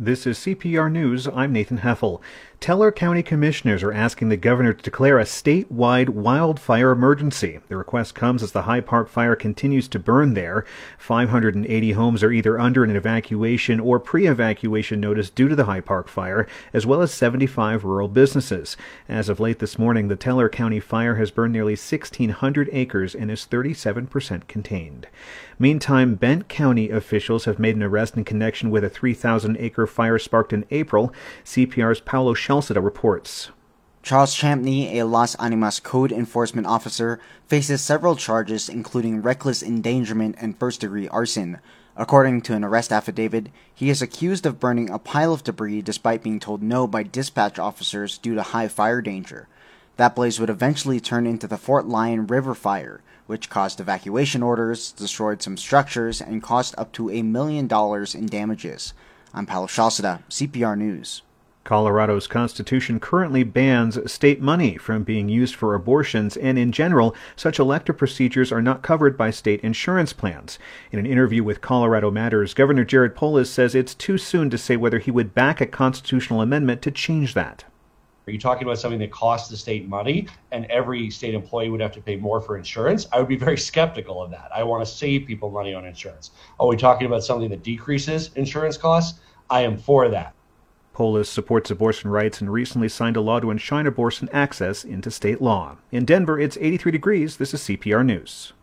This is CPR News. I'm Nathan Heffel. Teller County commissioners are asking the governor to declare a statewide wildfire emergency. The request comes as the High Park fire continues to burn there. 580 homes are either under an evacuation or pre-evacuation notice due to the High Park fire, as well as 75 rural businesses. As of late this morning, the Teller County fire has burned nearly 1,600 acres and is 37% contained. Meantime, Bent County officials have made an arrest in connection with a 3,000-acre fire sparked in April. CPR's Paulo Shalceda reports. Charles Champney, a Las Animas code enforcement officer, faces several charges including reckless endangerment and first-degree arson. According to an arrest affidavit, he is accused of burning a pile of debris despite being told no by dispatch officers due to high fire danger. That blaze would eventually turn into the Fort Lyon River fire, which caused evacuation orders, destroyed some structures, and cost up to $1 million in damages. I'm Paulo Shalceda, CPR News. Colorado's constitution currently bans state money from being used for abortions, and in general, such elective procedures are not covered by state insurance plans. In an interview with Colorado Matters, Governor Jared Polis says it's too soon to say whether he would back a constitutional amendment to change that. Are you talking about something that costs the state money and every state employee would have to pay more for insurance? I would be very skeptical of that. I want to save people money on insurance. Are we talking about something that decreases insurance costs? I am for that. Polis supports abortion rights and recently signed a law to enshrine abortion access into state law. In Denver, it's 83 degrees. This is CPR News.